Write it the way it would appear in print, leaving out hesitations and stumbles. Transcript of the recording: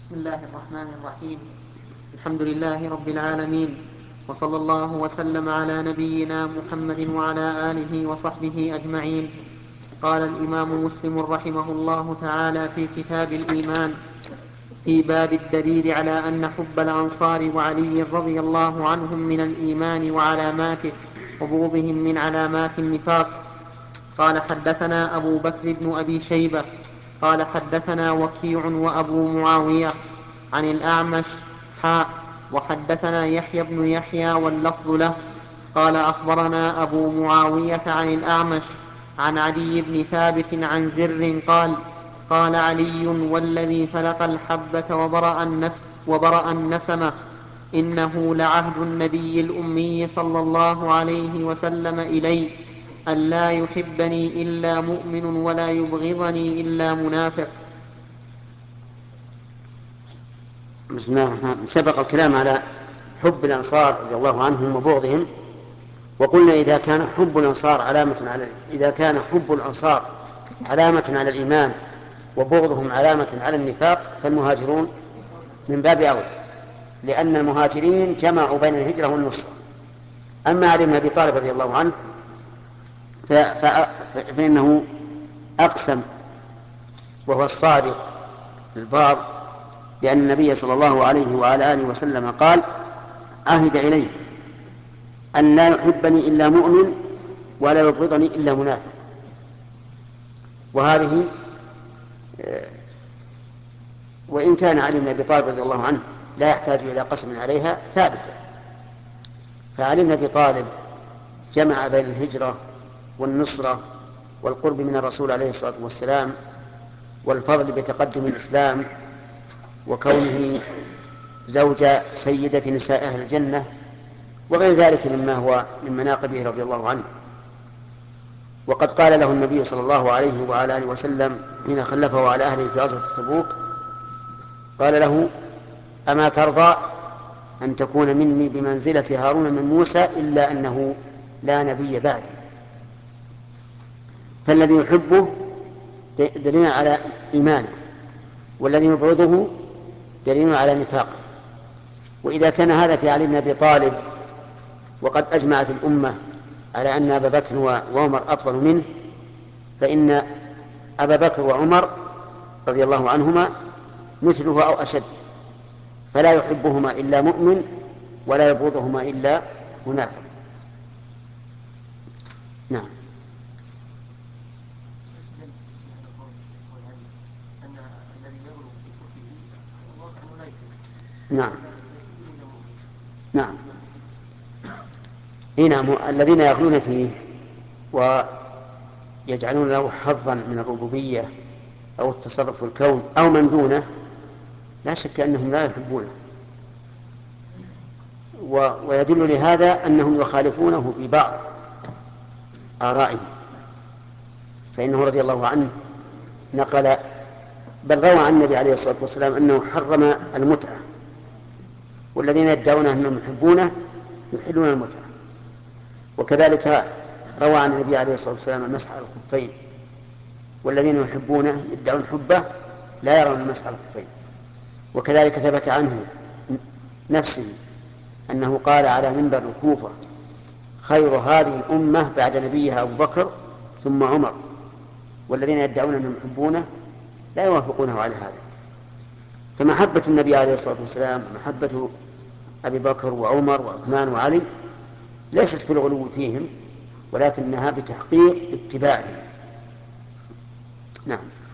بسم الله الرحمن الرحيم. الحمد لله رب العالمين، وصلى الله وسلم على نبينا محمد وعلى آله وصحبه أجمعين. قال الإمام مسلم رحمه الله تعالى في كتاب الإيمان في باب الدليل على أن حب الأنصار وعلي رضي الله عنهم من الإيمان وعلاماته، وبغضهم من علامات النفاق. قال حدثنا أبو بكر بن أبي شيبة قال حدثنا وكيع وأبو معاوية عن الأعمش وحدثنا يحيى بن يحيى واللفظ له قال أخبرنا أبو معاوية عن الأعمش عن علي بن ثابت عن زر قال علي والذي فلق الحبة وبرأ النسمة إنه لعهد النبي الأمي صلى الله عليه وسلم إلي أن لا يحبني إلا مؤمن ولا يبغضني إلا منافق. بسم الله الرحمن الرحيم. سبق الكلام على حب الأنصار رضي الله عنهم وبغضهم، وقلنا إذا كان حب الأنصار علامة على الإيمان وبغضهم علامة على النفاق فالمهاجرون من باب أولى، لأن المهاجرين جمعوا بين الهجرة والنصرة. أما علي بن أبي طالب رضي الله عنه فإنه أقسم وهو الصادق البار بأن النبي صلى الله عليه وعلى آله وسلم قال: عهد إلي أن لا يحبني إلا مؤمن ولا يبغضني إلا منافق. وهذه وإن كان علي بن أبي طالب رضي الله عنه لا يحتاج إلى قسم عليها ثابتة، فعلي بن أبي طالب جمع بين الهجرة والنصرة والقرب من الرسول عليه الصلاة والسلام والفضل بتقدم الإسلام وكونه زوج سيدة نساء أهل الجنة وغير ذلك مما هو من مناقبه رضي الله عنه. وقد قال له النبي صلى الله عليه وعلى آله وسلم حين خلفه على أهله في غزوة تبوك، قال له: أما ترضى أن تكون مني بمنزلة هارون من موسى إلا أنه لا نبي بعدي. فالذي يحبه دليل على إيمانه، والذي يبغضه دليل على نفاقه. وإذا كان هذا في علي بن أبي طالب وقد أجمعت الأمة على أن أبا بكر وعمر أفضل منه، فإن أبا بكر وعمر رضي الله عنهما مثله أو أشد، فلا يحبهما إلا مؤمن ولا يبغضهما إلا منافق. نعم. نعم. نعم. هنا الذين يغلون فيه ويجعلون له حظا من الربوبية أو التصرف في الكون أو من دونه، لا شك أنهم لا يحبونه، ويدل لهذا أنهم يخالفونه في بعض آرائهم. فإنه رضي الله عنه نقل بل روى عن النبي عليه الصلاة والسلام أنه حرم المتعة، والذين يدعون أنهم يحبونه يحلون المتعة. وكذلك روى عن النبي عليه الصلاة والسلام المسح على الخفين، والذين يحبونه يدعون حبه لا يرون المسح على الخفين. وكذلك ثبت عنه نفسه أنه قال على منبر الكوفة: خير هذه الأمة بعد نبيها أبو بكر ثم عمر، والذين يدعون أنهم يحبونه لا يوافقونه على هذا. فمحبة النبي عليه الصلاة والسلام محبة أبي بكر وعمر وعثمان وعلي ليست في الغلو فيهم، ولكنها بتحقيق اتباعهم. نعم.